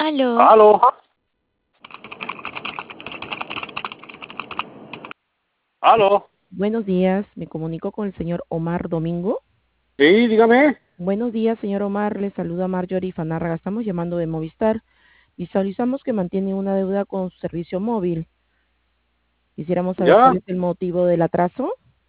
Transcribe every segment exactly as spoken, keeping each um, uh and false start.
Aló, Aló, aló. Buenos días, me comunico con el señor Omar Domingo. Sí, dígame. Buenos días, señor Omar, le saluda Marjorie Fanárraga. Estamos llamando de Movistar. Visualizamos que mantiene una deuda con su servicio móvil. Quisiéramos saber Ya. cuál es el motivo del atraso.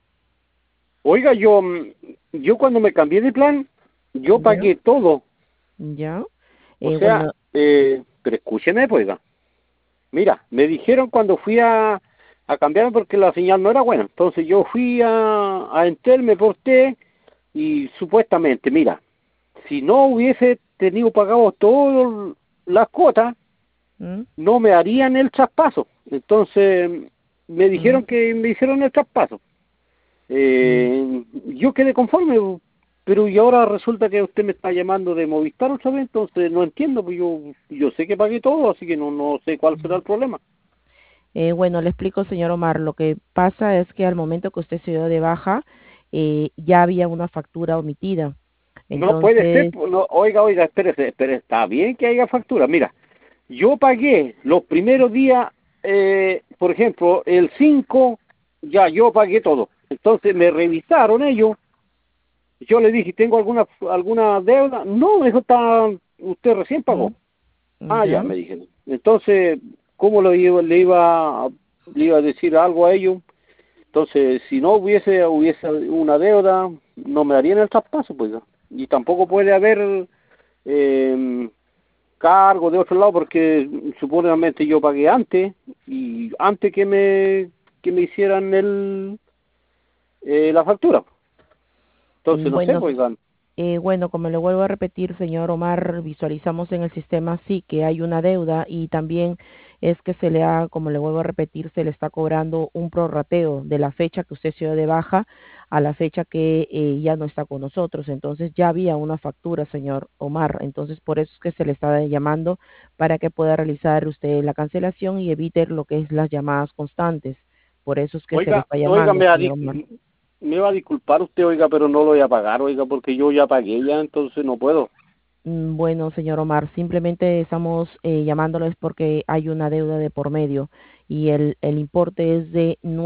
Oiga, yo, mm, yo cuando me cambié de plan, yo Ya, pagué todo. ya. O Eh, sea, bueno, eh, pero escúcheme, pues, oiga. Mira, me dijeron cuando fui a, a cambiarme porque la señal no era buena. Entonces yo fui a, a Entel, me porté y supuestamente, mira, si no hubiese tenido pagado todas las cuotas, ¿mm? no me harían el traspaso. Entonces me ¿Mm? dijeron que me hicieron el traspaso. Mm. Eh, yo quedé conforme, pero y ahora resulta que usted me está llamando de Movistar otra vez, entonces no entiendo, pues yo yo sé que pagué todo, así que no no sé cuál será el problema. Eh, bueno, le explico, señor Omar. Lo que pasa es que al momento que usted se dio de baja, eh, ya había una factura omitida. No puede ser, Entonces, pues, no, oiga, oiga, espérese, espérese, está bien que haya factura. Mira, yo pagué los primeros días, eh, por ejemplo, el cinco ya yo pagué todo. Entonces me revisaron ellos. Yo le dije, ¿tengo alguna alguna deuda? No, eso está, usted recién pagó. ¿mm? Ah, ya, ¿ya? me dijeron. Entonces, ¿cómo le iba, le iba, a- le iba a decir algo a ellos? Entonces, si no hubiese hubiese una deuda, no me darían el traspaso, pues. ¿No? Y tampoco puede haber eh, cargo de otro lado, porque supuestamente yo pagué antes, y antes que me, que me hicieran el, eh, la factura. Entonces, Mm, no sé, Bueno, pues, oigan. Eh, bueno, como le vuelvo a repetir, señor Omar, visualizamos en el sistema sí que hay una deuda y también es que se le ha, como le vuelvo a repetir, se le está cobrando un prorrateo de la fecha que usted se dio de baja a la fecha que eh, ya no está con nosotros. Entonces ya había una factura, señor Omar. Entonces por eso es que se le está llamando para que pueda realizar usted la cancelación y evite lo que es las llamadas constantes. Por eso es que se le Oiga, está oiga, llamando, me, va a señor di- Omar. me va a disculpar usted, oiga, pero no lo voy a pagar, oiga, porque yo ya pagué ya, entonces no puedo. Mm, Bueno, señor Omar, simplemente estamos eh, llamándoles porque hay una deuda de por medio y el, el importe es de